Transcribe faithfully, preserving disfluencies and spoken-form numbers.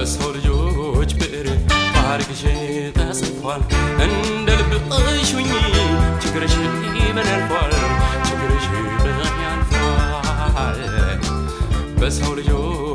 በሰው ልጆች ብዕር ታሪክሽ ተጽፏል እንደ ልብሽ ሁኚ ችግርሽ ምን ያልፋል ችግርሽ ምን ያልፋል በሰው ልጆች